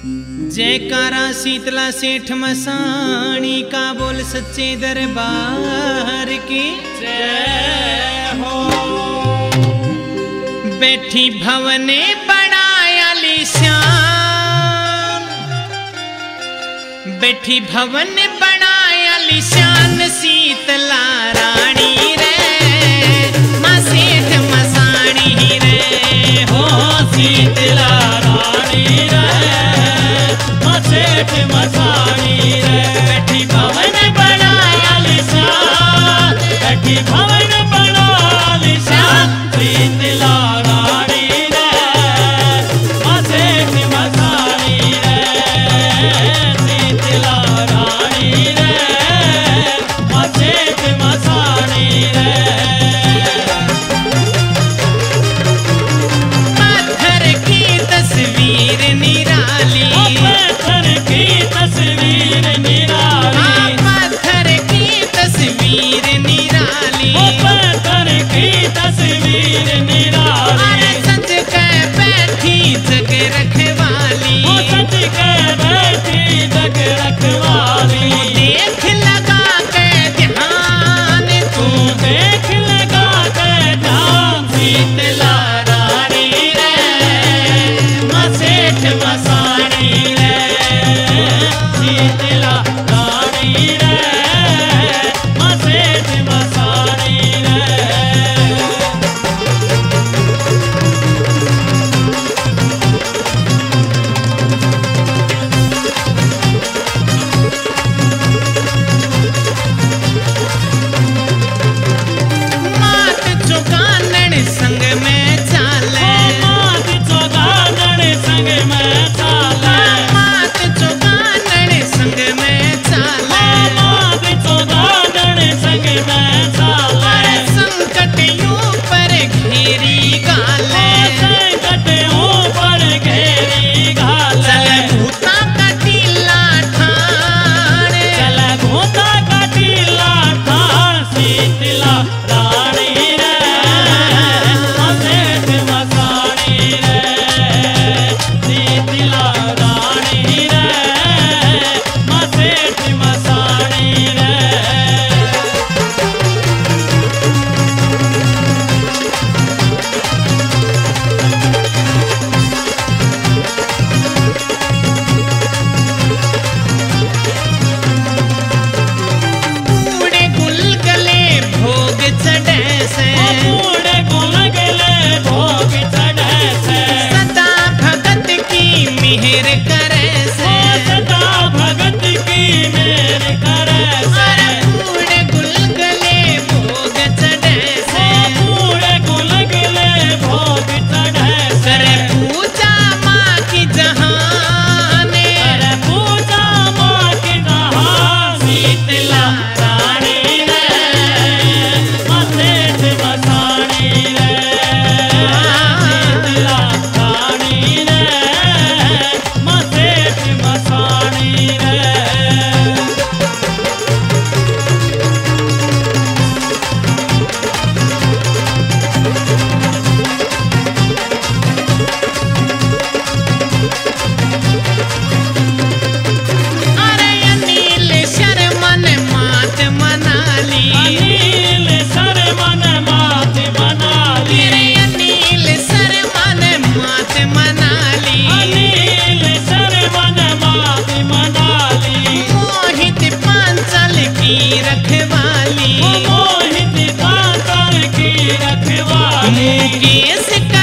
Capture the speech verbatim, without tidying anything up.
जयकारा शीतला सेठ मसाणी का बोल सच्चे दरबार की जय हो। बैठी भवने बनाया लिशान, बैठी भवन बनाया लिशान शीतला रानी रे मां सेठ मसाणी रे हो। शीतला रानी रे मां सेठ मसाणी रे। बैठी भवन बनाया लिशान, बैठी भवन बनाया लिशान शीतला रानी रे मां सेठ मसाणी रे। शीतला रानी रे मां सेठ मसाणी रे। पत्थर की तस्वीर निराली, पत्थर की तस्वीर निराली, पत्थर की तस्वीर निराली, पत्थर की तस्वीर निराली। सच कह बैठी जग रखवाली, सच कह बैठी जग रखवाली। देख लगा के ध्यान, तू देख लगा के ध्यान शीतला रानी रे मां सेठ मसाणी रे। शीतला रानी रे मां सेठ मसाणी रे। मात चौगानन संग में चाले, मात चौगानन संग में चाले, मात चौगानन संग में चाले, मात चौगानन संग में चाले। संकट यूं पर घेरी गाले, संकट यूं पर घेरी गाले। चल भूता का टीला ठाण, चल भूता का टीला ठाण शीतला रानी रे मां सेठ मसाणी रे। शीतला रानी रे मां सेठ मसाणी रे। पूरे गुलगले भोग चढ़े से, पूरे गुलगले भोग चढ़े से। सदा भगत की मेहर करे से, सदा भगत की मेहर करे से। पूरे गुलगले भोग चढ़े से, पूरे गुलगले भोग चढ़े से। करे पूजा माँ की जहान, करे पूजा माँ की जहान शीतला रानी रे मां सेठ मसाणी रे। शीतला रानी रे मां सेठ मसाणी रे। अरे अनिल शर्मा ने मात मना ली, अनिल शर्मा ने मात मना ली। अरे अनिल शर्मा ने मात मना ली, अनिल शर्मा ने मात मना ली। मोहित पांचाल की रखवाली, मोहित पांचाल की रखवाली। मुकेश का